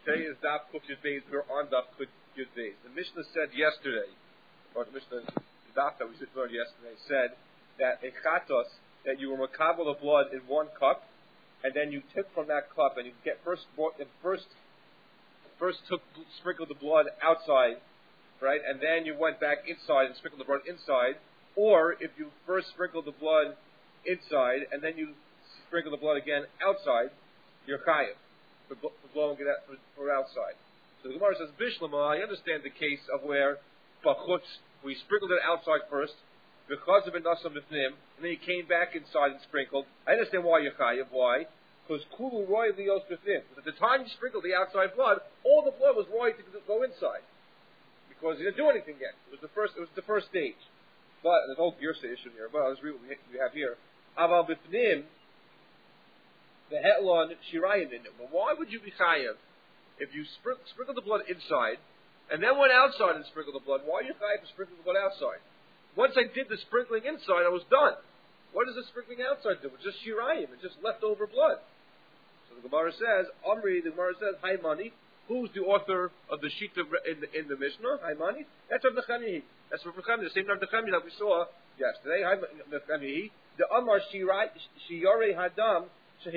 Today is Daf Kuf Yud Beis. We're on Daf Kuf Yud Beis. The Mishnah said yesterday, or the Mishnah, the Daf that we just learned yesterday, said that a chatos, that you were makabel the blood in one cup, and then you took from that cup, and you sprinkled the blood outside, right, and then you went back inside and sprinkled the blood inside, or if you first sprinkled the blood inside, and then you sprinkle the blood again outside, you're chayiv for blowing it out for outside. So the Gemara says, Bishlama, I understand the case of where bachutz, we sprinkled it outside first, because of it nasam b'fnim, and then you came back inside and sprinkled. I understand why you're chayiv. Why? Because kulu roy lios b'fnim. At the time you sprinkled the outside blood, all the blood was roy to go inside, because you didn't do anything yet. It was the first stage. But there's no Girsa issue here. But let's read what we have here. Aval b'fnim. The hetlon shirayim in it. But why would you be chayav if you sprinkle the blood inside and then went outside and sprinkled the blood? Why are you chayav to sprinkle the blood outside? Once I did the sprinkling inside, I was done. What does the sprinkling outside do? It's just shirayim. It's just leftover blood. So the Gemara says, Hi Mani. Who's the author of the shita in the Mishnah? Hi Mani. That's Rav Nechemiah. That's Rav Nechemiah, the same Rav Nechemiah that we saw yesterday. Hi Nechemiah. The Amar Shiyare Hadam.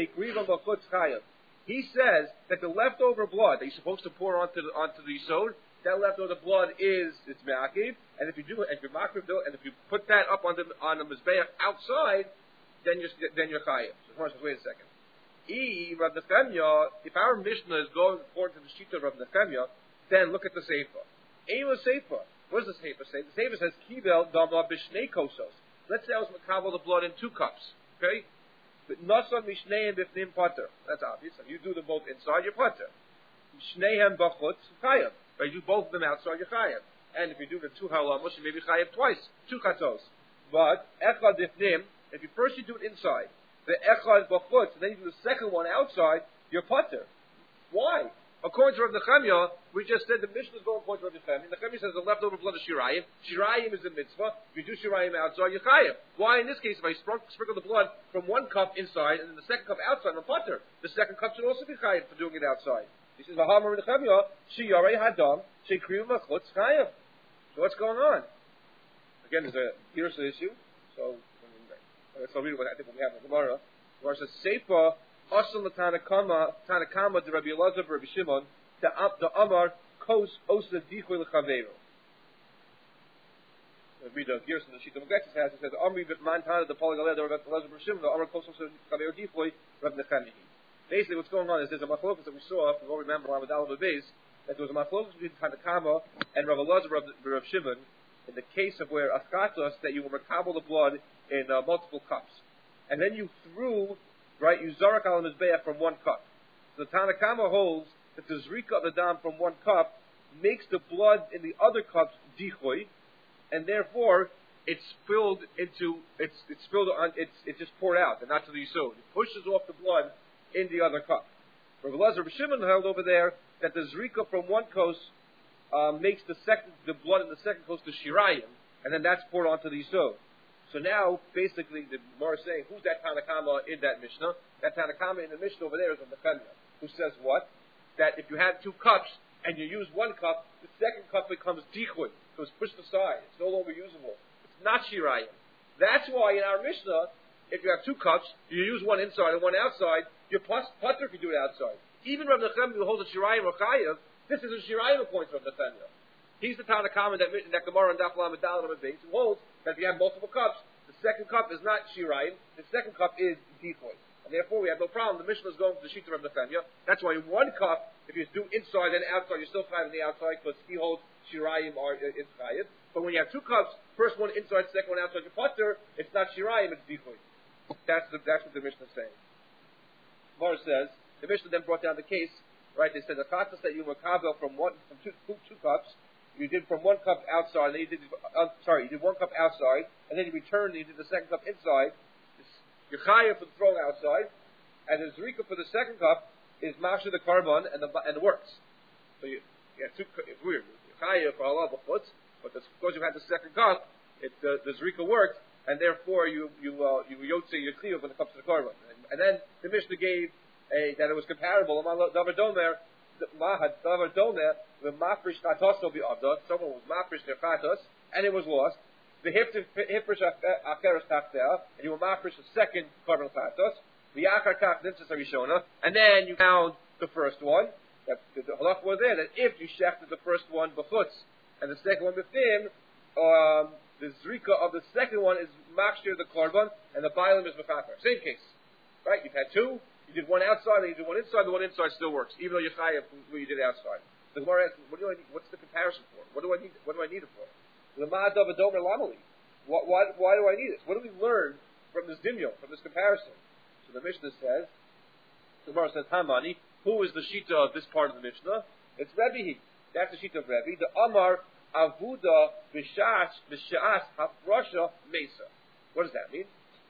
He says that the leftover blood that you're supposed to pour onto the yisod, that leftover blood it's me'akiv, and if you put that up on the mizbeach outside, then you're chayiv. So first, wait a second. Rav Nechemiah, if our Mishnah is going according to the shita of Rav Nechemiah, then look at the Seifa. Ema Seifa. What does the Seifa say? The Seifa says kivel dama b'shnei kosos. Let's say I was makabel the blood in 2 cups. Okay. Nasan mishneim b'fnim pater. That's obvious. If you do them both inside, you're pater. Mishneim b'chutz chayav. If you do both of them outside, you're chayav. And if you do the 2 halamush, you may be chayav twice, 2 chatos. But echad b'fnim, if you first do it inside, the echad b'chutz, and then you do the second one outside, you're pater. Why? According to Rav Nechemiah, we just said the Mishnah is going according to Rav Nechemiah. Nechemiah says the leftover blood is shirayim. Shirayim is a mitzvah. If you do shirayim outside, you're chayiv. Why in this case, if I sprinkle the blood from 1 cup inside and then the second cup outside, I'm pater. The second cup should also be chayiv for doing it outside. He says, V'hamar Nechemiah, shiyarei hadam, shekriyu machutz chayiv. So what's going on? Again, there's a Girsa issue. So I'll read what I think we have in the Gemara. The Gemara says, Seifa, Asal Tanakama de Rabbi Elazar Rabbi Shimon the Amar Kos Osa Dichoy Lechaveru. Read the Girsa in the Shita Megexis has. It says Amri Mantana the Polygaleh de Rabbi Elazar Rabbi Shimon the Amar Kos Osa Dichoy Dichoy Rabbi Nechemiah. Basically, what's going on is there's a machlokas that we saw. If you all remember, on the Daled base, that there was a machlokas between Tanakama and Rabbi Elazar Rabbi Shimon in the case of where Achatos that you will makabel the blood in multiple cups, and then you threw. Right, you zarak al mizbeach from 1 cup. So the Tanakama holds that the zrika of the dam from 1 cup makes the blood in the other cups dichoy, and therefore it's just poured out and not to the yisod. It pushes off the blood in the other cup. Rabbi Elazar Shimon held over there that the zrika from 1 kos makes the blood in the second kos to shirayim, and then that's poured onto the yisod. So now, basically, the Gemara is saying, who's that Tanakama in that Mishnah? That Tanakama in the Mishnah over there is Rav Nechemiah, who says what? That if you have 2 cups, and you use 1 cup, the second cup becomes dichoy, so it's pushed aside. It's no longer usable. It's not shirayim. That's why in our Mishnah, if you have 2 cups, you use 1 inside and 1 outside, you're pater if you do it outside. Even Rav Nechemiah, who holds a shirayim or chayav, this is a shirayim according to Rav Nechemiah. He's the Tanakama in that Gemara and Daf Lamed Daled on the base, who holds that if you have multiple cups, the second cup is not shirayim, the second cup is dichoy. And therefore we have no problem. The Mishnah is going to the shita of Nechemiah. That's why in 1 cup, if you do inside and outside, you're still chayiv in the outside because he holds shirayim or is chayiv. But when you have 2 cups, first one inside, second one outside, your pater, it's not shirayim, it's dichoy. That's what the Mishnah is saying. Gemara says, the Mishnah then brought down the case, right? They said the chatas that you makabel from two cups. You did from 1 cup outside, and then you did 1 cup outside, and then you returned and you did the second cup inside. You're chayav for the throwing outside, and the zrika for the second cup is masha the carbon and the works. So it's weird. You're chayav for halal b'chutz, but because you had the second cup, the zrika worked, and therefore you yotze your chiyuv when it comes to the carbon. And then the Mishnah gave that it was comparable among Davar Domer. Mahad Davar Domer, the Mafrish Chatos will be Abda. Someone was Mafrish their Chatos, and it was lost. The Hifrish Acheres Tachter, and you were Mafrish the second Korban Chatos. The Achar Kach Nimtzas Arishona, and then you found the first one. That the halach was there that if you shechted the first one b'chutz and the second one b'fim, the zrika of the second one is machshir the korban and the bailim is mechaper. Same case, right? You've had two, you did one outside, and you did one inside. The one inside still works, even though you're chayav what you did outside. The Gemara asks, what do I need? What's the comparison for? What do I need? What do I need it for? The ma'adav adomer lamali. Why do I need this? What do we learn from this dimyon, from this comparison? So the Mishnah says, the Gemara says, Hamani. Who is the shita of this part of the Mishnah? It's Rebbe. That's the shita of Rebbe. The Amar Avuda B'Shas Hafrasha Mesa. What does that mean?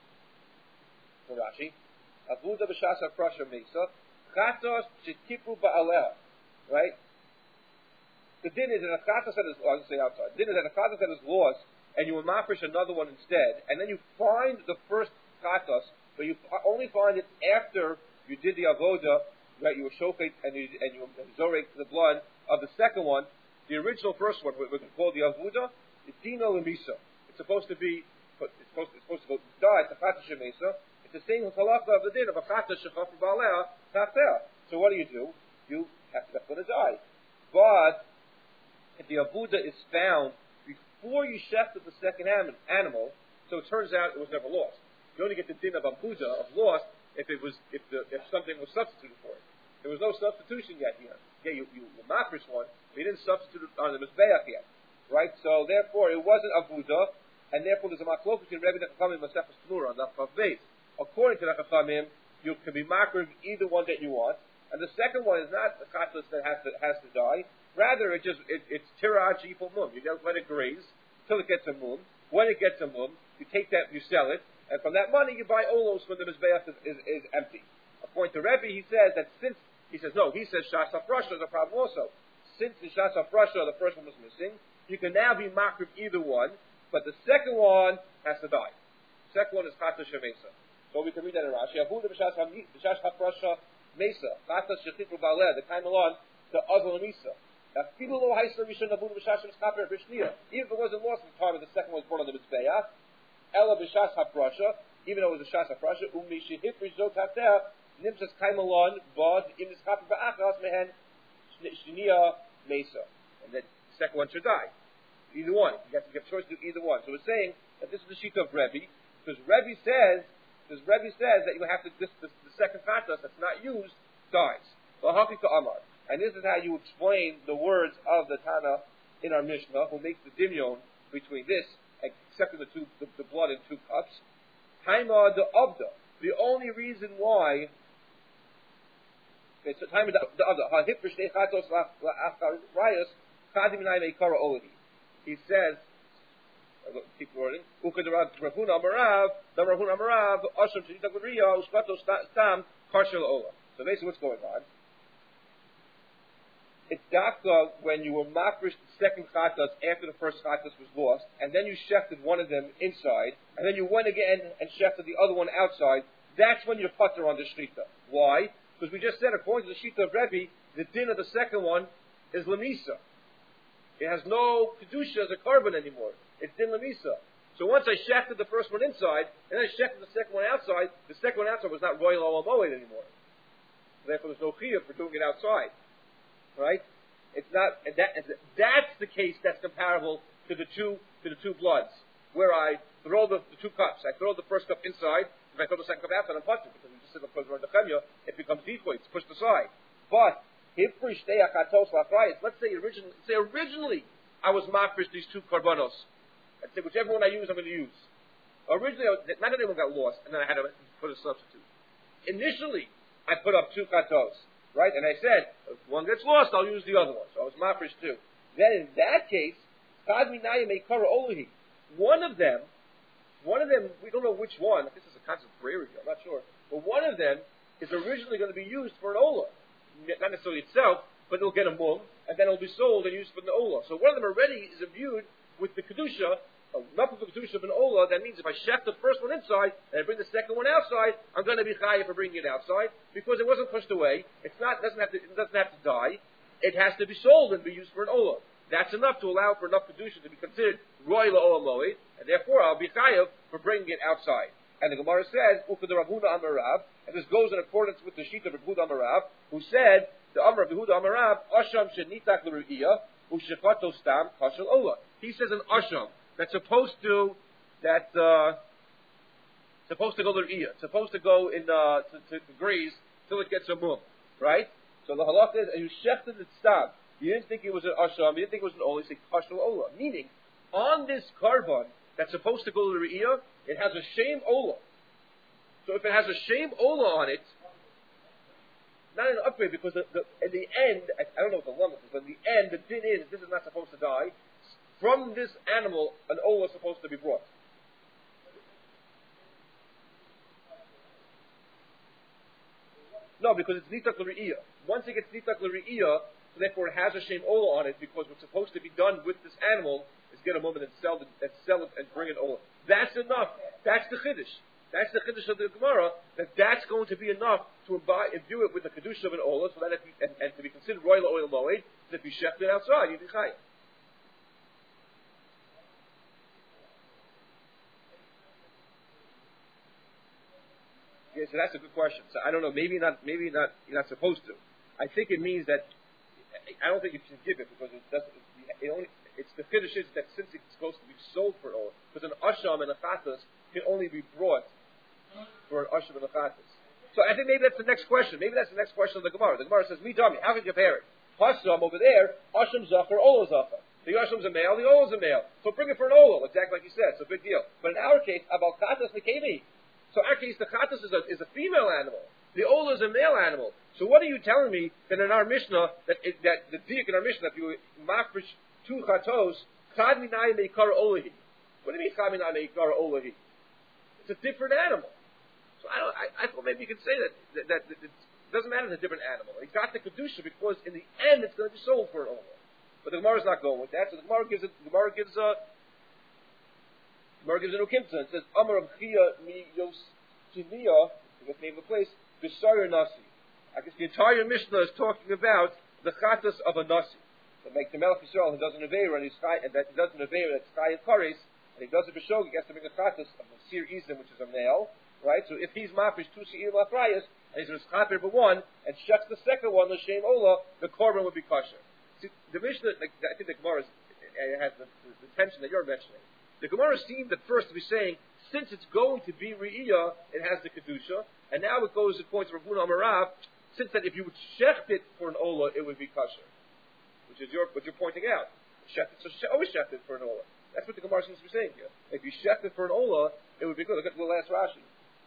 For Rashi, Avuda B'Shas Hafrasha Mesa. Chatos Shetipu Ba'aleha. Right? The din is that a chatos that is, I'll say outside. The din is that a chatos that is lost, and you will mafresh another one instead, and then you find the first chatos, but you only find it after you did the avoda. Right, you were shofet and you zorek the blood of the second one. The original first one, what we call the avuda, is dino lemisa. It's supposed to be, it's supposed to die. It's a chata shemesa. It's the same halacha of the din of a chata shechaf ba'aleh tachter. So what do? You have to let it die. But if the avuda is found before you shechted the second animal, so it turns out it was never lost. You only get the din of avuda of lost if something was substituted for it. There was no substitution yet here. Yeah, you mafresh one, but you didn't substitute it on the mizbeach yet, right? So therefore, it wasn't avuda, and therefore there's a machlokus in Rebbe Nachamim Masechus Tmura on the Chav. According to the Nachamim, you can be makriv either one that you want, and the second one is not the chatos that has to die. Rather, it's tiraj yifol mum. You don't let it graze till it gets a mum. When it gets a mum, you take that, you sell it, and from that money you buy olos when the mizbeach is empty. According to Rebbe, he says Shas HaFrasha is a problem also. Since the Shas HaFrasha, the first one was missing, you can now be makriv either one, but the second one has to die. The second one is Chata Shemesa. So we can read that in Rashi. Avuda B'Shas HaFrasha Mesa. Chata Shechitru Ba'aleh, the time alon, the Azal Mesa. Even if it wasn't lost at the time of the second one was born on the Mitzvah, Ella B'Shas HaFrasha, even though it was a Shas HaFrasha, Umi Shehifri Zot HaTeh, Nimtzas Kaimalon, Bod, Im Nischapi Ba'achas, Mehen, Shnia, Mesa. And the second one should die. Either one. You have to give choice to either one. So we're saying that this is the sheet of Rebbe, because Rebbe says that you have to, the second chatas that's not used, dies. And this is how you explain the words of the Tana in our Mishnah, who makes the dimyon between this, except for the blood in two cups. Taima the Abda. The only reason why it's the time of the other. He says, keep wording. So basically, what's going on? It's dafka when you were mafresh the second chatas after the first chatas was lost, and then you shefted one of them inside, and then you went again and shefted the other one outside. That's when you're putter on the shita. Why? Because we just said, according to the shita of Rebbe, the din of the second one is lemisa. It has no kedusha as a carbon anymore. It's din lemisa. So once I shefted the first one inside, and then I shefted the second one outside, the second one outside was not royal olamoed anymore. Therefore, there's no chiyuv for doing it outside. Right? It's not. That's the case that's comparable to the two bloods, where I throw the two cups. I throw the first cup inside. If I throw the second cup outside, I'm pushing because we just said it becomes decoy. It's pushed aside. But let's say originally I was mafresh these two karbanos. I'd say whichever one I use, I'm going to use. Originally, not everyone got lost, and then I had to put a substitute. Initially, I put up two katos. Right? And I said, if one gets lost, I'll use the other one. So I was mafresh too. Then in that case, one of them, we don't know which one, this is a concept of gray area, I'm not sure, but one of them is originally going to be used for an olah. Not necessarily itself, but it'll get a mum, and then it'll be sold and used for the olah. So one of them already is imbued with the kedusha enough of the kedusha of an ola. That means if I shech the first one inside and I bring the second one outside, I'm going to be chayiv for bringing it outside because it wasn't pushed away. It doesn't have to die. It has to be sold and be used for an ola. That's enough to allow for enough kedusha to be considered roy la'olam lo'id, and therefore I'll be chayiv for bringing it outside. And the Gemara says, "Ufa the Rav Huna Amar Rav," and this goes in accordance with the sheet of Rav Huna Amar Rav, who said, "The Amar of Yehuda Amar Rav, Asham shenitak l'ru'iyah u'shechato stam kashel ola." He says an asham that's supposed to go l'ru'iyah, supposed to go in to graze till it gets a mum, right? So the halach is, and you shechted it stam. You didn't think it was an asham, you didn't think it was an ola. You say kashel ola, meaning on this carbon that's supposed to go to the re'iyah, it has a shame ola. So if it has a shame ola on it, not an upgrade, because in the end, I don't know what the limit is, but in the end, the din is, this is not supposed to die. From this animal, an ola is supposed to be brought. No, because it's nitak l're'iyah. Once it gets nitak l're'iyah, so therefore it has a shame ola on it, because what's supposed to be done with this animal is get a moment and sell it and bring an ola. That's enough. That's the chiddush. That's the chiddush of the Gemara, that's going to be enough to imbue it with the kedusha of an ola, so that and to be considered royal oil moed, that if you sheft it outside, you'd be chayav. Yeah, so that's a good question. So I don't know. Maybe not. You're not supposed to. I think it means that. I don't think you can give it because it doesn't. It's the chiddush is that since it's supposed to be sold for an oil, because an asham and a chatas can only be brought for an asham and a chatas. So I think maybe that's the next question. Maybe that's the next question of the Gemara. The Gemara says, "Me dummy, how can you compare it? Hasam over there, asham zachar, ola zachar. The asham's a male, the ola's a male. So bring it for an ola, exactly like you said. So big deal. But in our case, abal chatas nekemi. So in our case, the chatas is a female animal. The ola is a male animal. So what are you telling me that in our Mishnah, that the diak in our Mishnah, if you mafresh two chatos, chad minay meikar olahi. What do you mean chad minay meikar olahi? It's a different animal. So I thought maybe you could say that it doesn't matter if it's a different animal. It got the kedusha because in the end it's going to be sold for an ola. But the Gemara is not going with that. So the Gemara gives an ukimta. It says Amar of Chia mi Yosimiya, the name of the place, B'Sar Nasi. I guess the entire Mishnah is talking about the chatas of a nasi. So make the Melech Yisrael who does an aveira and that he does an aveira that's chai and kares, and he does it b'shog, he has to bring a chatas of a sir izim, which is a male, right? So if he's mafish two seir lachrayas, and he's chaper for one, and shuts the second one, the shem ola, the korban would be kosher. See, the Mishnah, I think the Gemara has the tension that you're mentioning. The Gemara seemed at first to be saying, since it's going to be re'iyah, it has the kedusha, and now it goes to the point of Rav Huna Amar Rav, since that if you would shecht it for an ola, it would be kosher, which is what you're pointing out. Always shecht it for an ola. That's what the Gemara seems to be saying here. If you shecht it for an ola, it would be good. Look at the last Rashi.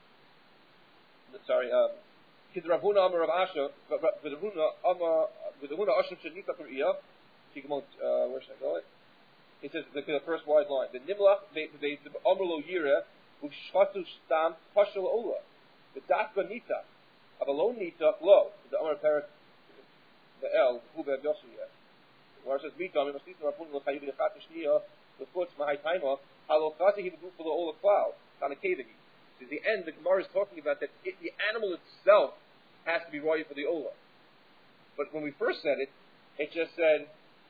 Sorry, Kid Rav Huna Amar Rav Asha, with the Huna Asham Shenita Periyah. Where should I go? He says the first wide line. The Nimlach the Amar Lo Yira Ushchatu Stam Pashal Ola. The Datka Nita of a lone Nita Lo. The Amar Perak the El Huber Yosuya. Where it says Mitam must listen Rav Huna L'Chayim L'Chat Shniya the Foots Mahai Taima Halokati He the for the Ola Cloud Tanakevigi. To the end, the Gemara is talking about that the animal itself has to be royal for the ola. But when we first said it, it just said,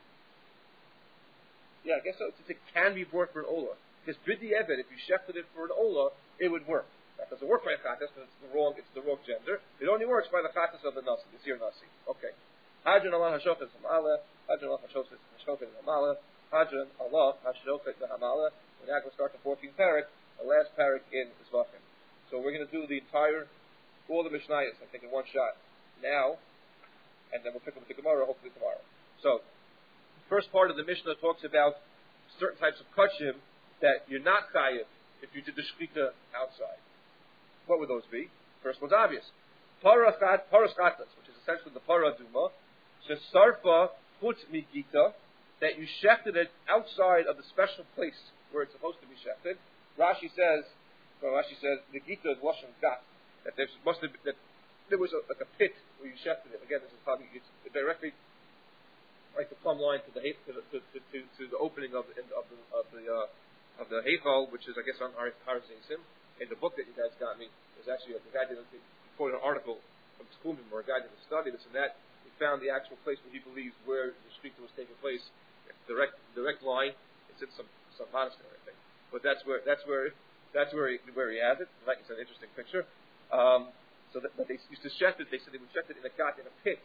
yeah, I guess so. It can be brought for an ola. Because bidi evet, if you shefted it for an ola, it would work. That doesn't work by a chatas because it's the wrong gender. It only works by the chatas of the nasi, the sir nasi. Okay. Hadran Allah hashofet hamala, Hadran Allah hashofet hamala, Hadran Allah hashofet hamala. We're now going to start the 14th parak, the last parak in Zvachim. So we're going to do all the Mishnayos, I think, in one shot now, and then we'll pick up the Gemara hopefully tomorrow. So, the first part of the Mishnah talks about certain types of kachim that you're not chayiv if you did the shkita outside. What would those be? First one's obvious. Paras chatas, which is essentially the para duma, shesarfa chutz migita, that you shefted it outside of the special place where it's supposed to be shefted. Rashi says, the gita is lashon gat, that there was like a pit where you shefted it. Again, this is probably it's directly like the plumb line to the opening of the the Heichal, which is I guess on Har Zeisim. In the book that you guys got me, there's actually the guy did quoted an article from Tchumim where a guy did a study this and that. He found the actual place where he believes where the shechita was taking place. Direct line. It's in some monastery, I think. But that's where he has it. Like it's an interesting picture. But they used to shecht it. They said they would shecht it in a gat in a pit.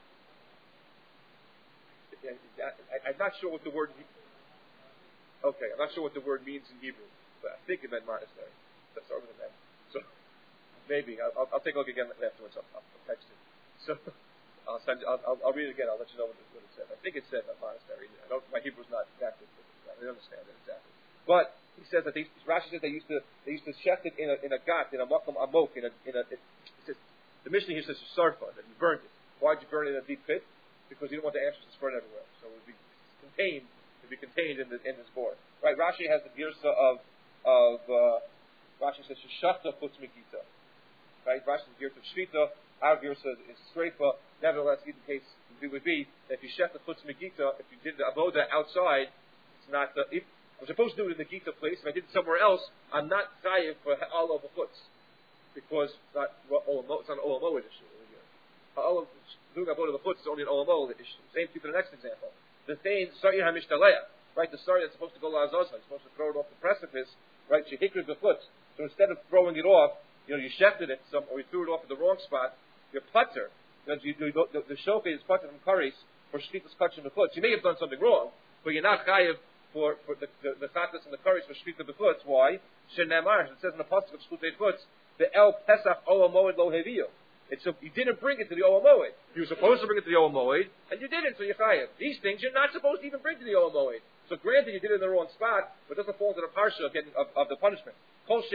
I'm not sure what the word. Okay, I'm not sure what the word means in Hebrew, but I think it meant monastery. That's over the net. So maybe I'll take a look again afterwards. I'll text it. So I'll read it again. I'll let you know what it said. I think it said a monastery. My Hebrew's not that good. I don't understand it exactly. But he says that Rashi says they used to shecht it in a gat, in a makom amok, it says, the Mishnah here says sarfa, that you burned it. Why'd you burn it in a deep pit? Because you didn't want the ashes to spread everywhere. So it would be contained in this board. Right? Rashi has the girsa of Rashi says sheshachta chutz megita. Right? Rashi says girsa of shvita. Our girsa is sreifa. Nevertheless, either case it would be that if you shechta chutz megita, if you did the avoda outside, it's not I'm supposed to do it in the Gita place. If I did it somewhere else, I'm not chayiv for all of the chutz because it's not an olamo issue. Doing avoda the chutz is only an olamo issue. Same thing for the next example. The thing Sari HaMishtalea, right? The Sari that's supposed to go La'azosha, you're supposed to throw it off the precipice, right? Shehikrid the chutz. So instead of throwing it off, you shefted it or you threw it off at the wrong spot. You're putter. The shofet is putter from kares for shlichus kachim the chutz. You may have done something wrong, but you're not chayiv for the chatas and the kares for shlichus the chutz. Why? Shenemar. It says in the pasuk of shlichus chutz, the el pesach olam moed lo heviyo. You didn't bring it to the Olam Moed. You were supposed to bring it to the Olam Moed, and you didn't, so you're chayav. These things you're not supposed to even bring to the Olam Moed. So granted, you did it in the wrong spot, but it doesn't fall into the parsha of the punishment. If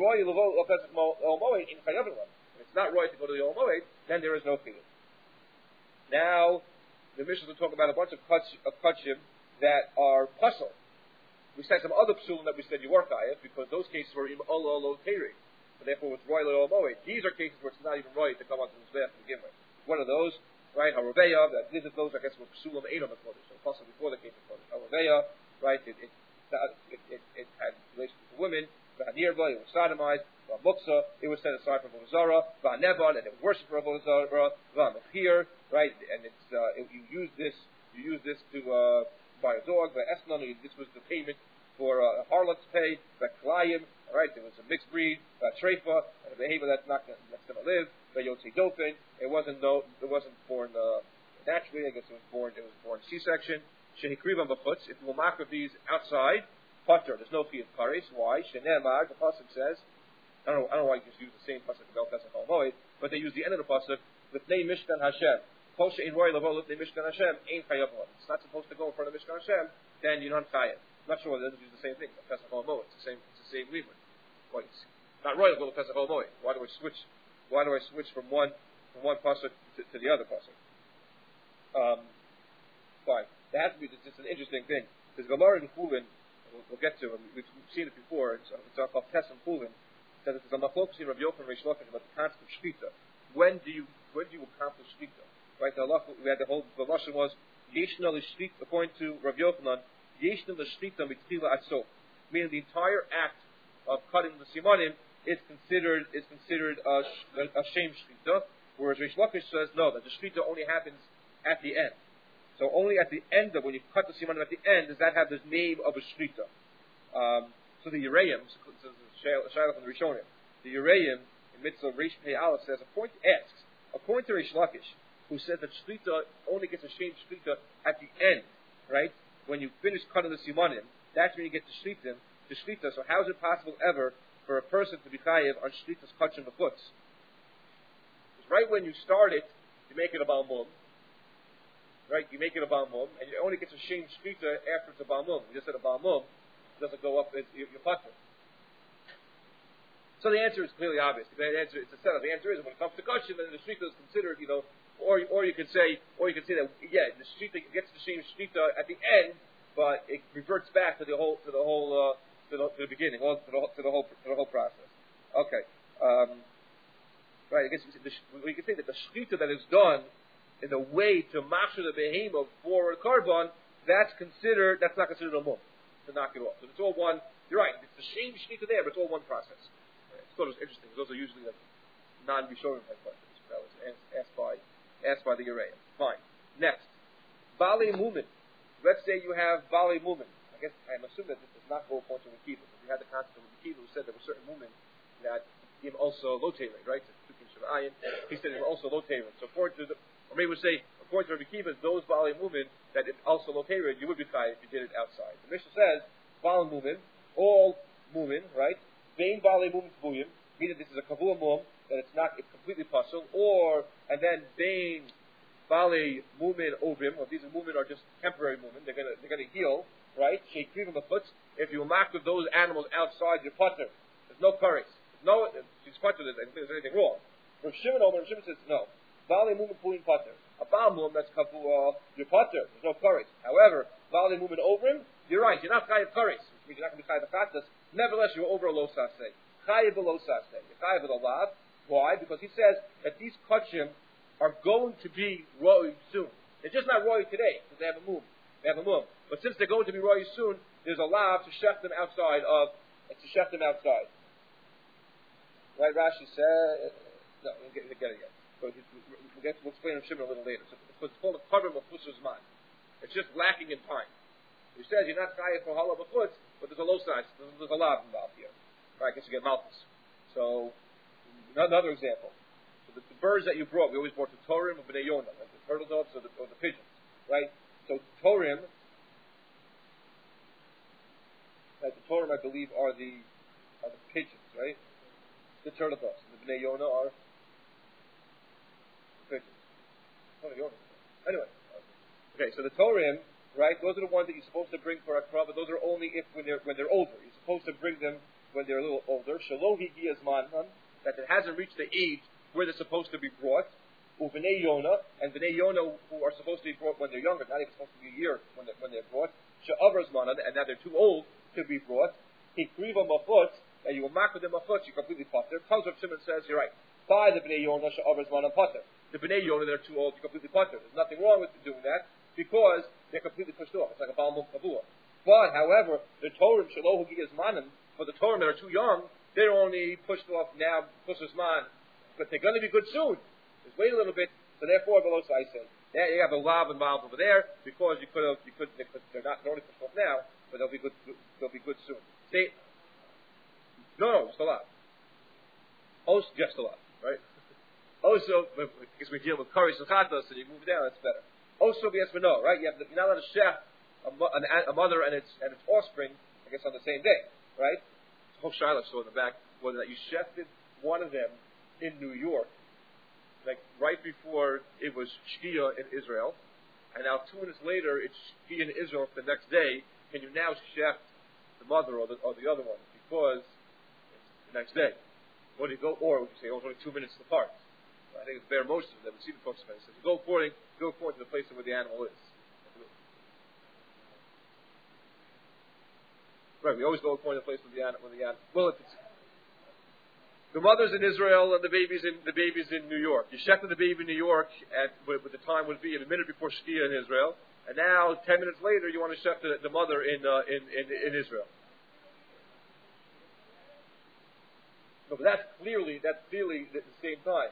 it's not right to go to the Olam Moed, then there is no chiyuv. Now, the Mishnah will talk about a bunch of kachim that are puzzle. We said some other psulim that we said you were chayav, because those cases were im olo teri. So therefore, it's royal or moed. These are cases where it's not even right to come onto the mizbeach to begin with. One of those, right? Haraveya. These are those, I guess, were psulim einom kodesh. So possibly before the case of kodesh. Haraveya, right? It had relations with women. V'hanirba, it was sodomized. V'muksa, it was set aside for avodah zarah. V'hanevan, and it was worshipped for avodah zarah. V'hamechir, right? And you use this to buy a dog. V'esnan, this was the payment for a harlot's pay. V'klayim. Right, there was a mixed breed, treifa, and a behavior that's going to live. Yotzei dofin. It wasn't born naturally. I guess it was born C-section. Shehikrivam b'chutz. If you will mark these outside, putter. There's no fee of kares. Why? Shenemar. The pasuk says. I don't know why you just use the same pasuk of El Pesach Al Moed, but they use the end of the pasuk with Nei Mishkan Hashem. Kol she'in roy lavo with Nei Mishkan Hashem ain't chayav. It's not supposed to go in front of Mishkan Hashem. Then you're not chayav. I'm not sure whether they use the same thing. El Pesach Al Moed. It's the same limud. It's not royal go to Pesach Al Moed. Why do I switch from one pasuk to the other pasuk? Fine. There has to be just an interesting thing. There's Gemara in Chulin. We'll get to it. We've seen it before. It's called Tes and Chulin. It says it's a machlokes in Rav Yochanan and Reish Lakish about the concept of shchita. When do you accomplish shchita? Right. The lashon was Yeshna l'shchita. According to Rav Yochanan, Yeshna l'shchita mitchila ad sof. Meaning the entire act of cutting the simanim is considered a shame shchita, whereas Reish Lakish says no, that the shchita only happens at the end. So only at the end of when you cut the simanim at the end does that have the name of a shchita. So the Yereim, so Shaila from the Rishonim, the Yereim in Mitzvah Reish Pei Aleph says according to Reish Lakish, who says that shchita only gets a shame shchita at the end, right? When you finish cutting the simanim, that's when you get the shchita. So how is it possible ever for a person to be chayiv on shlitas kachim b'chutz? Because right when you start it, you make it a balmum. Right, you make it a balmum, and you only get a shame shchita after it's a balmum. You just said a balmum, it doesn't go up as your putter. So the answer is clearly obvious. The answer is the answer is when it comes to kachim, then the shchita is considered, or you could say that the shchita gets the shame shchita at the end, but it reverts back to the beginning, to the whole process. Okay, right. I guess we can say that the shchita that is done in the way to mashur the behemoth for a carbon, that's not considered a mum to knock it off. So it's all one. You're right. It's the same shechita there, but it's all one process. I thought it was interesting. Those are usually like non-Rishonim type questions. That was asked by the Ureya. Fine. Next, Bali Mumin. Let's say you have Bali Mumin. I guess I'm assuming that this does not go according to Rikiva. Because we had the concept of Rikiva who said there were certain Mumin that him also lotated, right? He said it was also lotated. So according to or maybe we say according to Rabbi Kiva, those Bali Mumin that it's also lotated, you would be chayav if you did it outside. The Mishnah says Bali Mumin, all Mumin, right? Vein Bali Mumin Tvuyim, meaning this is a kavua mum, that it's completely puzzle, or and then Vein Bali Mumin Ovim, or these Mumin are just temporary Mumin, they're gonna heal, right? Sheikivim Afuts. If you mark with those animals outside your putter, there's no curries. She's putter, there's anything wrong. Rav Shimon says no. Bali Mumin Puin Putter. A Baal Mum that's kavua, your putter, there's no curries. However, Bali Mumin Ovim, you're right, you're not chayav curries, which means you're not going to be chayav chatas. Nevertheless, you're over a lo saseh. Chayav below saseh. You're chayav with a lav. Why? Because he says that these kachim are going to be roi soon. They're just not roi today because they have a mum. But since they're going to be roi soon, there's a lav to shech them outside. Right? Rashi said. No, we'll get it again. But we'll explain Shimon a little later. So it's called a carbon mafus's man. It's just lacking in time. He says you're not chayav for halal b'chutz, but there's a low size. There's a lav involved here. Right? I guess you get malchus. So another example. So the birds that you brought, we always brought the torim or bnei yonah, like the turtle doves or the pigeons, right? So torim, like the torim, I believe, are the pigeons, right? The turtle doves. And the bnei yonah are pigeons. Anyway, okay. So the torim, right? Those are the ones that you're supposed to bring for a krah, but those are only when they're older. You're supposed to bring them when they're a little older. Shalom higiyas manhan, that it hasn't reached the age where they're supposed to be brought. U'vnei yonah, and bnei yonah who are supposed to be brought when they're younger, not even supposed to be a year when they're brought. She'avras manhan, and now they're too old to be brought. Hikriva mafut, and you will mark with them mafut, you completely putter. Comes Rav Shimon says, you're right. By the bnei yonah she'avras manhan putter. The bnei yonah, they're too old to completely putter. There's nothing wrong with doing that because they're completely pushed off. It's like a balmum kavua. But however, the torim shelo higiyas manhan, for the torim that are too young, they're only pushed off now, pushes man, but they're going to be good soon. Just wait a little bit. So therefore, below I say, there you have a lav involved over there because they're not only pushed off now, but they'll be good. They'll be good soon. See? No, just a lav. Oh, just a lav, right? Also, because we deal with karis and chatos, and you move down, that's better. Also, yes, but no, right? You're not allowed to shech a mother and its offspring, I guess, on the same day, right? Whole Shiloh saw in the back was that you shefted one of them in New York, like right before it was Shkia in Israel, and now 2 minutes later it's Shkia in Israel the next day. Can you now sheft the mother or the other one because it's the next day? Or do you go, or would you say it was only 2 minutes apart? I think it's bare motion that we see the folks say. So you go according to the place where the animal is. Right, we always go according to the place where the animal. Well, if it's the mother's in Israel and the baby's in New York. You shechted the baby in New York at what the time would be a minute before Shkia in Israel, and now 10 minutes later you want to shecht the mother in Israel. No, but that's clearly at the same time.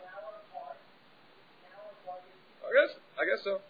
I guess so.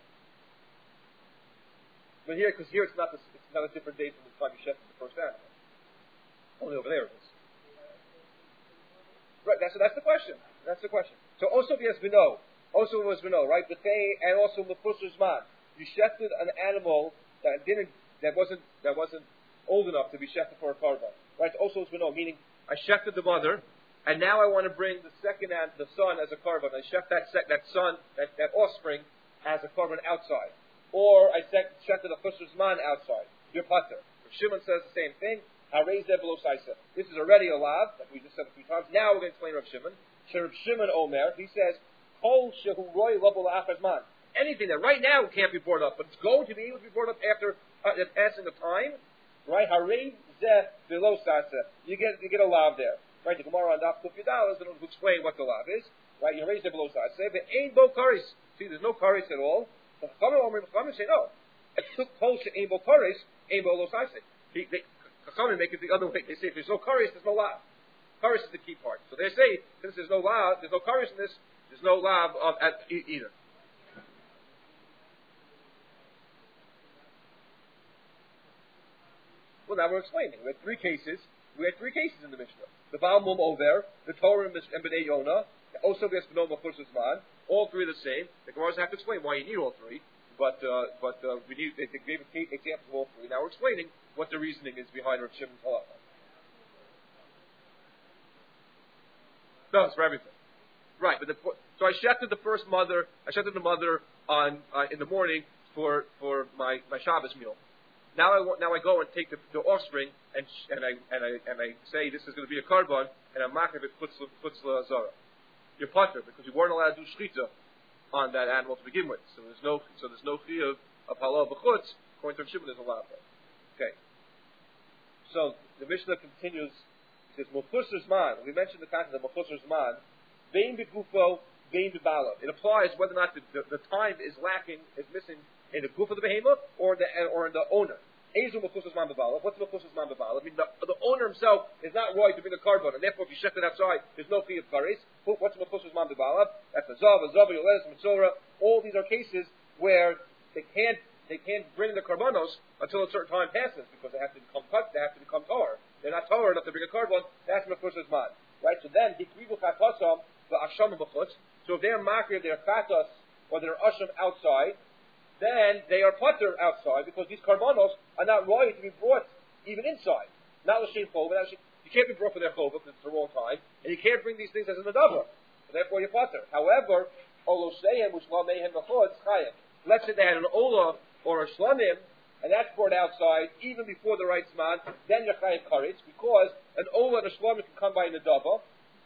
But because here it's not a different date from the time you shechted the first animal. Only over there it is. Right. That's the question. So also yes we know. Right? But they and also mefusers man. You shechted an animal that wasn't old enough to be shechted for a korban. Right? Also we know, meaning I shechted the mother, and now I want to bring the son as a korban. I shecht that son, that offspring, as a korban outside. Or I shechted a fusher's man outside. Your putter. Shimon says the same thing. This is already a lav, that we just said a few times. Now we're going to explain Rav Shimon. Rav Shimon Omer, he says, Kol shehu roi labo la'achad man. Anything that right now can't be brought up, but it's going to be able to be brought up after the passing of time, right? Harei zeh below sasa. You get a lav there. Right, the Gemara on Daf Kuf Yudal is going to explain what the lav is. Right, you raise the below side. Say, but ain't bo karis. See, there's no karis at all. The Chachamim say no. It took kol she'ain bo karis, ain bo lo side. Chachamim make it the other way. They say if there's no kares, there's no lav. Kares is the key part. So they say since there's no lav, there's no kares in this, there's no lav of either. Well, now we're explaining. We had three cases in the Mishnah. The Baal Mum Over, the Torah and Bnei Yonah, also the Espinol Machus Zman. All three are the same. The Gemara have to explain why you need all three, but we need. They gave examples of all three. Now we're explaining what the reasoning is behind Rav Shimon's halacha. No, it's for everything. Right, so I shechted the first mother. I shechted the mother on in the morning for my Shabbos meal. Now I go and take the offspring and I say this is going to be a carbon and I'm making it chutzla zara. You're putter because you weren't allowed to do shchita on that animal to begin with. So there's no chiyuv of halal b'chutz. According to Rav Shimon, there's a lot of it. Okay. So the Mishnah continues. It says Mechusar Zman. We mentioned the concept of Mechusar Zman. Vein b'gufo, vein b'balav. It applies whether or not the time is lacking, is missing in the goof of the behemoth or in the owner. Ezu Mechusar Zman b'balav. What's Mechusar Zman b'balav? I mean, the owner himself is not right to bring a carbon, and therefore if you shech it outside, there's no fee of kares. What's Mechusar Zman b'balav? That's a zav, yoledes, mitzora. All these are cases where they can't bring the karbanos until a certain time passes because they have to become cut. They have to become tar. They're not tar enough to bring a carbon. That's Mechusar Zman, right? So then hikrivu chatasam v'asham b'chutz. So if they're makir, their chatas or their asham outside, then they are putter outside because these karbanos are not ready to be brought even inside. Not l'shem chova. You can't be brought for their chova because it's the wrong time, and you can't bring these things as an adava. So therefore you're putter. However, olosheim which lamehem b'chutz chayim. Let's say they had an olah or a shlamim, and that's brought outside even before the right zman, then you're chayim karetz because an olah and a shlamim can come by an adava.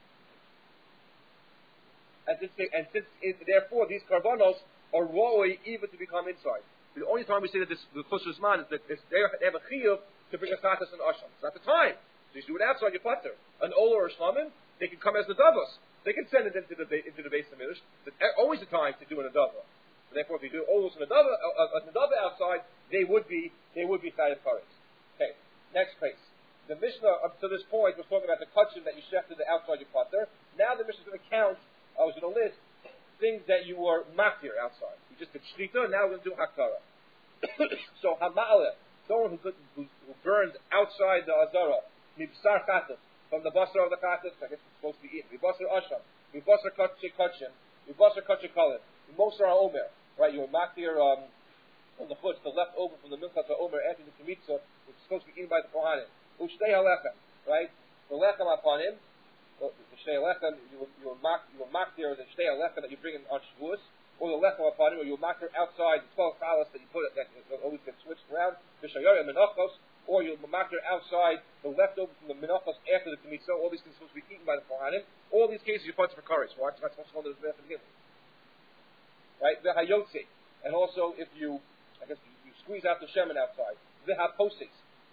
And since therefore these karbanos are raw even to become inside. The only time we say that the Chusar Zman is that they have a chiyuv to bring a chatas and asham. It's not the time. So you do it outside your putter. An olah or a shlamim, they can come as nadavas. They can send it into the base of midrash. There's always a time to do an nadava. So therefore, if you do olos and nadava outside, they would be chayav karetz. Okay, next case. The Mishnah up to this point was talking about the kachim that you shechted outside your putter. Now the Mishnah is going to count. I was going to list things that you were makir outside. You just did shrita, now we're going to do hakara. So hama'aleh, someone who burned outside the azara, mibsar chatas, from the basar of the chatas, I guess it's supposed to be eaten. Mibasar asham, mibasar kachim, mibasar kachikalim, mibasar ha'omer. Right, you were makir on the foot, the left over from the milchat ha'omer after the kmitza, which is supposed to be eaten by the kohanim. Ushtei halechem, right? The lechem upon him. The shtei lechem, you will makir the shtei lechem that you bring in on Shavuos, or the lechem upon him, or you will makir outside the 12 chalas that you put that always gets switched around. The shayar menachos, or you will makir outside the leftover from the menachos after the kmitza. All these things are supposed to be eaten by the kohanim. All these cases you put for kares. Why? It's not supposed to go to the beginning. Right? The hayotzi, and also if you squeeze out the shemen outside. The haposes,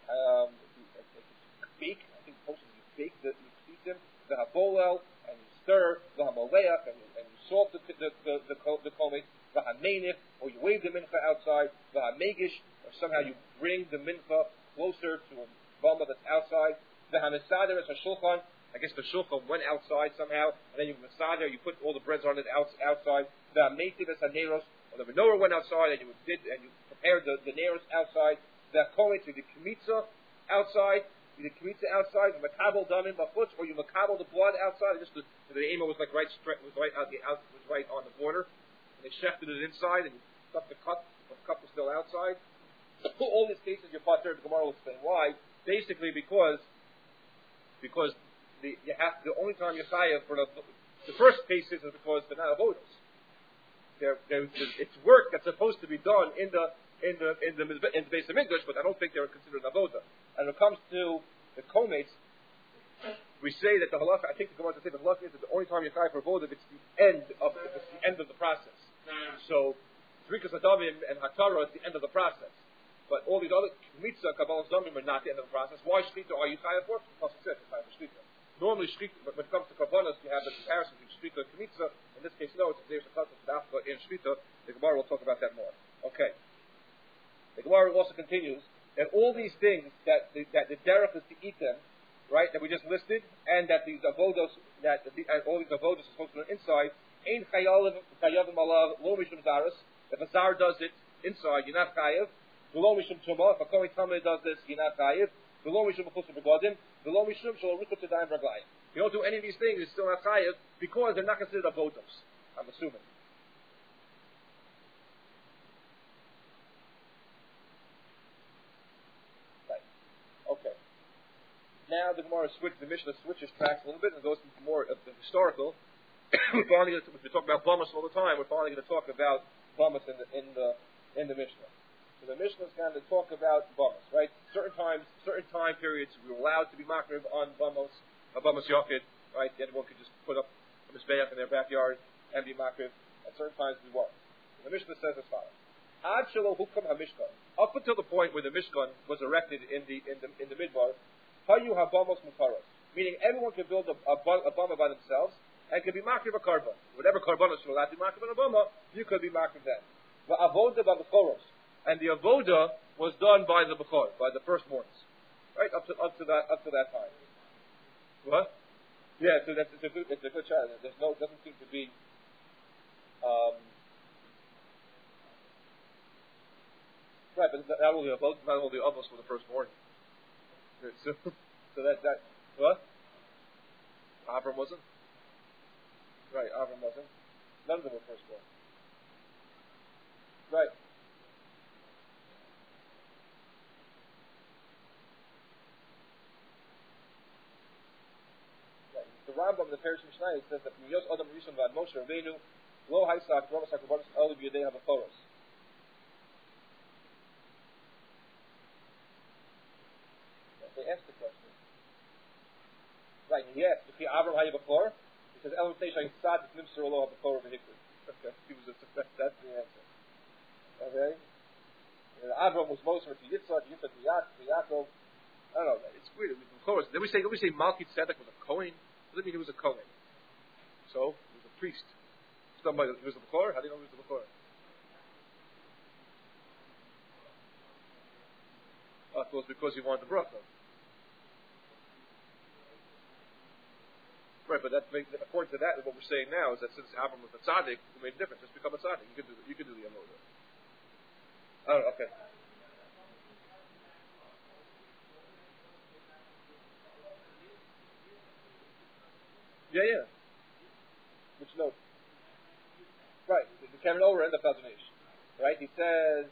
bake. I think poses you bake you speak them. The habolel, and you stir the hamoleach, and you salt the komit. The hamenif, or you wave the mincha outside. The hamegish, or somehow you bring the mincha closer to a bama that's outside. The hamesader is a shulchan. I guess the shulchan went outside somehow, and then you masader, you put all the breads on it outside. The native is a neros, or the menorah went outside, and you prepared the neros outside. The komit, you did kmitza outside. You did kmitza outside. You makabel damim b'chutz, or you makabel the blood outside. Just the ema was like right on the border. And they shefted it inside, and you stuck the cup. The cup was still outside. All these cases you're putter. The Gemara will explain why. Basically, because the only time you're chayav for the first cases is because they're not avodas. It's work that's supposed to be done in the base of English, but I don't think they're considered avoda. And when it comes to the komates, we say that the halacha. I think the Gemara say the halacha is that the only time you're chayav for avoda if it's the end of the process. So Zrikas Adamim and Hatara is the end of the process. But all these other mitzvah, Kabbalah Zamim are not the end of the process. Why Shechita are you chayav for? Because it says it's chayav for Shechita. Normally, when it comes to Kabbalah, you have the comparison between Shechita and Kmitza. In this case, no, there's a concept of Dafka in Shechita. The Gemara will talk about that more. Okay. The Gemara also continues that all these things that the derech is to eat them, right, that we just listed, and that these avodos, all these avodos are supposed to be inside, ain't chayavim alav lo mishum zaros. If a zar does it inside, you're not chayav. V'lo mishum tumah. If a kohen tameh does this, you're not chayav. V'lo mishum b'chusar begodim. V'lo mishum shel ruchot tedayim raglayim. You don't do any of these things, it's still not chayav because they're not considered avodos. I'm assuming. Now the Gemara the Mishnah switches tracks a little bit and goes into more of the historical. We're talking about Bamas all the time. We're finally going to talk about Bamas in the Mishnah. So the Mishnah is going to talk about Bamas, right? Certain time periods, we were allowed to be makriv on Bamas Yochid, right? Anyone could just put up a mizbeach in their backyard and be makriv. At certain times, we weren't. So the Mishnah says as follows: Ad shelo hukam hamishkan. Up until the point where the Mishkan was erected in the Midbar. Hayu habamos mutaros, meaning everyone can build a bama by themselves and can be makriv a carbon. Whatever carbonos you're allowed to be makriv on a bama, you could be makriv then. The avoda by the choros, and the avoda was done by the bechor, by the firstborns, right up to that time. What? Yeah, so it's a good child. Doesn't seem to be. Right, but not only avos for the firstborn. So that what? Avram wasn't? Right, Avram wasn't. None of them were firstborn. Right. The Rambam in the Parish Mishnah says that Yos Adam Rishon Vad Moshe Rabbeinu Lo Haisak Romasak Rabbanis Elu B'Yadei HaVachoros. They asked the question. Right, yes, if he Avram Hayabachor, he says Elam Teish Hayitzad Nimser Olo HaBachor V'Hikri. Okay, that's the answer. Okay? And Avram was Moshe to Yitzhak, Yitzhak to Yaakov. I don't know, it's weird. Then we say Malki Tzedek was a Kohen. What does it mean he was a Kohen? So, he was a priest. He was a Bechor? How do you know he was a Bechor? It was because he wanted the bracha. Right, but according to that, what we're saying now is that since Avram was a tzaddik, it made a difference. Just become a tzaddik. You can do the avodah. Oh, okay. Yeah. Which note? Right, the Karen over in the Chazon Ish. Right, he says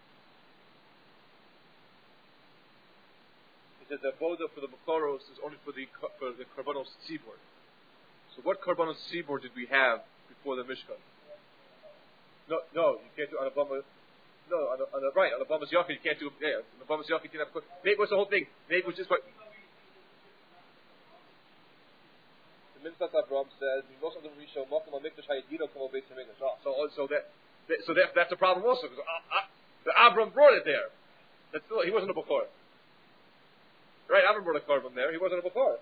the avodah for the Bechoros is only for the Karbanos Tzibor. So what Karbanos Tzibor did we have before the Mishkan? No, you can't do on a Bama. No, on a Bama's Yachid you can't do. Yeah, on a Bama's Yachid you can't have. Maybe what's the whole thing? Maybe it was just what. The Minchas Avraham says, so that's a problem also because the Avram brought it there. That's still, he wasn't a Bechor. Right, Avram brought a carbon there. He wasn't a Bechor.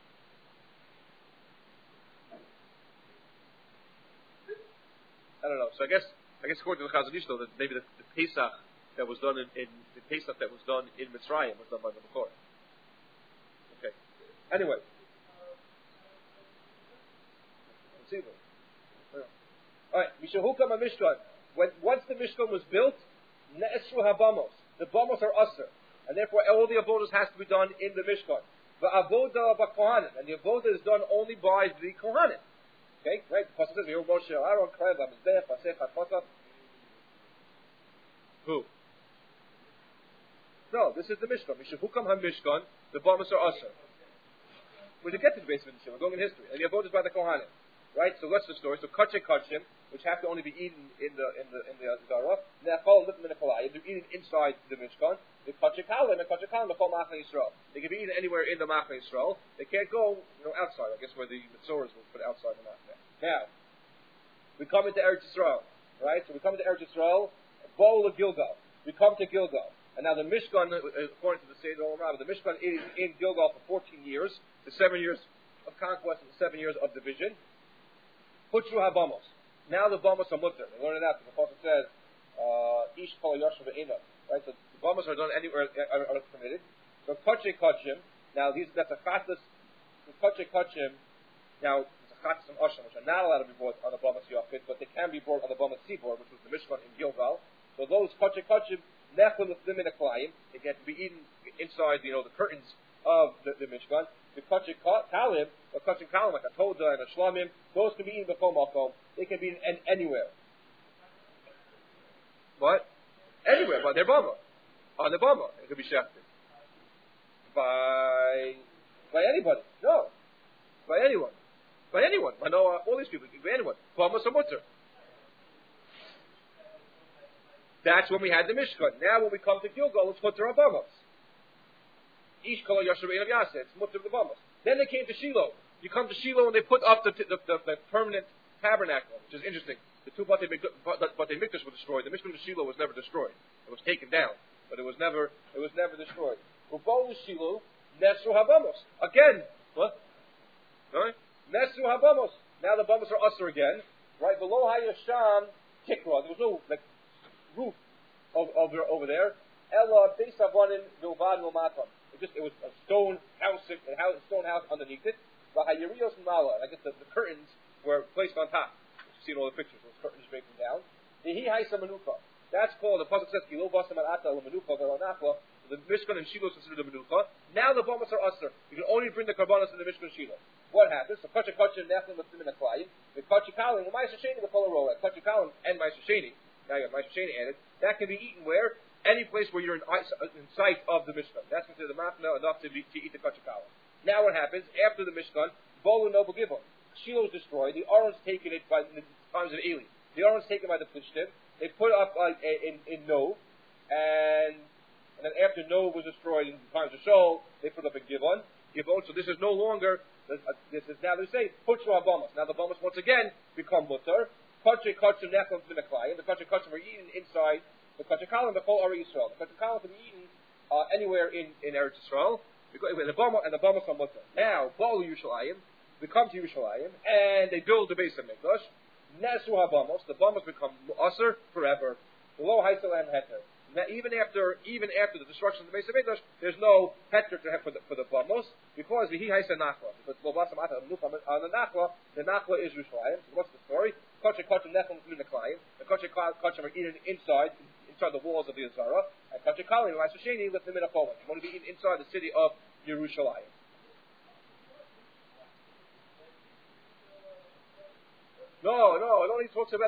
I don't know. So I guess according to the Chazon Ish, though, that maybe the Pesach that was done in Mitzrayim was done by the Bechor. Okay. Anyway. All right. Mishahukam Mishkan. Once the Mishkan was built, Ne'esru Habamos. The Bamos are usher. And therefore, all the avodas has to be done in the Mishkan. The avoda b'kohanim, and the avoda is done only by the kohanim. Okay, right? The pasuk says, "Yehu Moshe Aaron Krev Amizbech Pasech Hatmata." Who? No, this is the Mishkan. Mishahukam HaMishkan. The Bamos are usher. When you get to the base of the Mishkan, we're going in history, and the avoda is by the kohanim. Right, so what's the story? So kachim, which have to only be eaten in the Zara, nechol lifim necholayim, they're eaten inside the Mishkan. The kachikalim and kachikalim nechol Machne Yisrael. They can be eaten anywhere in the Machne Yisrael. They can't go, outside. I guess where the Mitzoras will put outside the Machne. Now, we come into Eretz Yisrael, right? So we come into Eretz Yisrael, bowl of Gilgal. We come to Gilgal, and now the Mishkan, according to the Seder Olam Rabbah, the Mishkan is in Gilgal for 14 years, the 7 years of conquest and the 7 years of division. Putru habamos. Now the bamos are mutter. They learn it out. The Prophet says, Ish Kol Yashav Ve'ena. Right? So the Bamas are done anywhere, are permitted. So Kachim Kachim, now that's a Chatas, Kachim Kachim, now it's a Chatas and Asham, which are not allowed to be brought on the Bamas Yachid, but they can be brought on the Bamas Sibor, which was the Mishkan in Gilgal. So those Kachim Kachim, Nechel Lim in a Klayim, they get to be eaten inside, the curtains of the Mishkan. The Kachim Kalim, or Kachim Kalim, like a Toda and a Shlamim, those can be eaten before Makom. They can be eaten anywhere. What? Anywhere, but they're Bama. On the Bama, it could be shafted. By anybody. No. By anyone. By anyone. I know all these people, by anyone. Bama Samutter. That's when we had the Mishkan. Now when we come to Gilgal, it's Mutter of Bamas. Ish Kol Yasharein of Yaseh, it's Mutter of the Bamas. Then they came to Shiloh. You come to Shiloh and they put up the permanent tabernacle, which is interesting. The two Batei Mikdash were destroyed. The Mishkan of Shiloh was never destroyed. It was taken down, but it was never destroyed. Ubolu Shiloh, Nesru Habamos. Again, what? Right? Nesru Habamos. Now the Bamos are usher again. Right? Below Hayasham Tikra. There was no roof over there. Ella Beis Avanim Vilvad Lomatam. It was a stone house underneath it. V'Hayirios Mala. I guess the curtains were placed on top. You've seen all the pictures. Those curtains breaking down. Vehi Haisa Manuka. That's called, the pasuk says, Kilo Basam Ata Manuka Velanachla. The Mishkan and Shiloh is considered the Menucha. Now the Bamas are usher. You can only bring the Karbanos in the Mishkan and Shiloh. What happens? So Kachim Kachim Neflim Lastim in a Klayim. The Kachim Kalim, the Ma'aseh Sheni, the Kolarola. Kachim Kalim and Ma'aseh Sheni. Now you have Ma'aseh Sheni added. That can be eaten where? Any place where you're in sight of the Mishkan. That's considered the Machna enough to eat the Kachim Kalim. Now what happens? After the Mishkan, Bolu Noble Givon. Shiloh is destroyed. The Aron's taken it by the times of Eli. The Aron's taken by the Plishtim. They put up in Nov, and then after Nov was destroyed in the times of Shaul, they put up in Givon. So this is no longer, this is now they say, Putra Abamas. Now the Abamas once again become Mutter. Kachim Kachim Nechlam Finaklayim. The Kachim Kachim are eaten inside the Kachim Kalim, the whole Ari Yisrael. The Kachim Kalim can be eaten anywhere in Eretz Yisrael. The Abamas are Mutter. Now, Baal Yerushalayim, they come to Yerushalayim, and they build the base of Mikdash. Nesu Habamos, the Bamos become Usher forever. Below Haisel and Heter. Now, even after the destruction of the base of Mikdash, there's no Heter to have for the Bamos, because the Haisel Nachla. Because Lobasam Ata on the Nachla is Yerushalayim. So what's the story? Kachim Kachim Nechlam Finaklayim. The Kachim Kachim are eaten inside the walls of the Azara, and Kachim Kalim, Ma'aseh Sheni, lift them in a Poland. You want to be eaten inside the city of Yerushalayim. No, it only talks about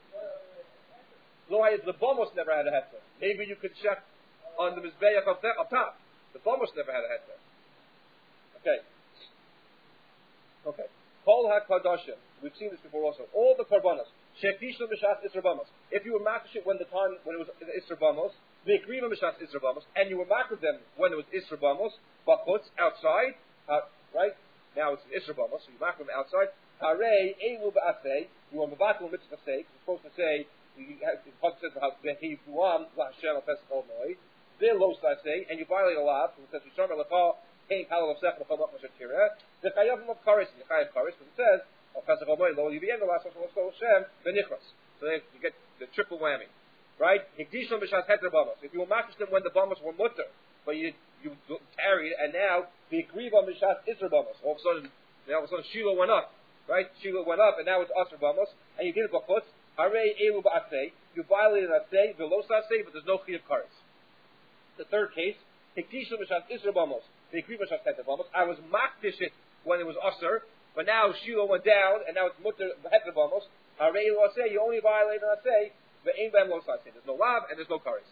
the Bamos never had a heter. Maybe you could check on the Mizbeach up top. The Bamos never had a heter. Okay. Kol HaKadoshim. We've seen this before also. All the Karbanos. Shekdishim Mishas Isra Bamos. If you were makish it when it was Isra Bamos, V'ikriva Mishas Isra Bamos, and you were makish them when it was Isra Bamos, Bakutz, outside, right? Now it's Isra Bamos, so you makish them outside. Harei Elu Ba'asei, you are Mavatul Mitzvah Sake, you're supposed to say, the Pasuk says how Vehivuam LaHashem Al-Pesach Ol-Noi, they're Lo Sasei, and you violate a law, so it says, Yisham El-Achal, Kain Kalal Of-Sech, L'Chol Mach Mashatira, the Chayavim of Karis, the Chayav Karis, because it says, Al-Pesach Ol-Noi, Lo Yivien, the last one, Lo Hashem, V'Nichras. So you get the triple whammy. Right? Hikdishon B'Shas Heter Bamos. If you were makish them when the Bamos were mutter, but you tarried, and now, the Kriva B'Shas Isra Bamos. All of a sudden, Shiloh went up. Right? Shiloh went up, and now it's Asr Bamos, and you did it b'chutz. Harei Elu Ba'asei. You violated Asei, V'lo Sasei, but there's no Chiyav Kares. The third case, Hikdishon B'Shas Isra Bamos. The Kriva B'Shas Heter Bamos. I was makdish it when it was Asr, but now Shiloh went down, and now it's Mutter Heter Bamos. Harei Elu Asei, you only violated Asei, V'ein B'em Lo Sasei. There's no Lav, and there's no Kares.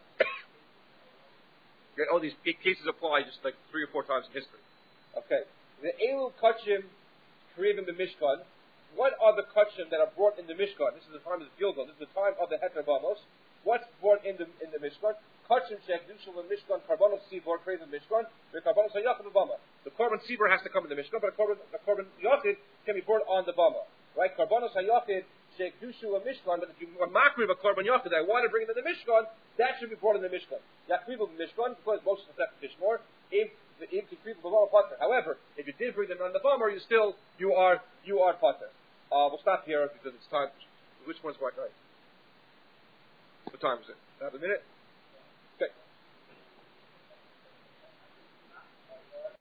All these cases apply just like 3 or 4 times in history. Okay. The Elu Kachim Krivim the Mishkan. What are the kachim that are brought in the Mishkan? This is the time of the Gilgal. This is the time of the Heter Bamos. What's brought in the Mishkan? Kachim Shekdushal and Mishkan, Karbanos Sibor, Krivim Mishkan, the Karbanos Hayachid Bama. The Korban Sibor has to come in the Mishkan, but the Korban Yachid can be brought on the Bama. Right? Karbanos Hayachid, Shekdushal and Mishkan, but if you are makriv a Korban Yachid, I want to bring it in the Mishkan, that should be brought in the Mishkan. Yakriv of the Mishkan, because most of the Tishmor, however, if you did bring them on the bummer, you are potter. We'll stop here because it's time. Which one's quite right? What time is it? Half a minute?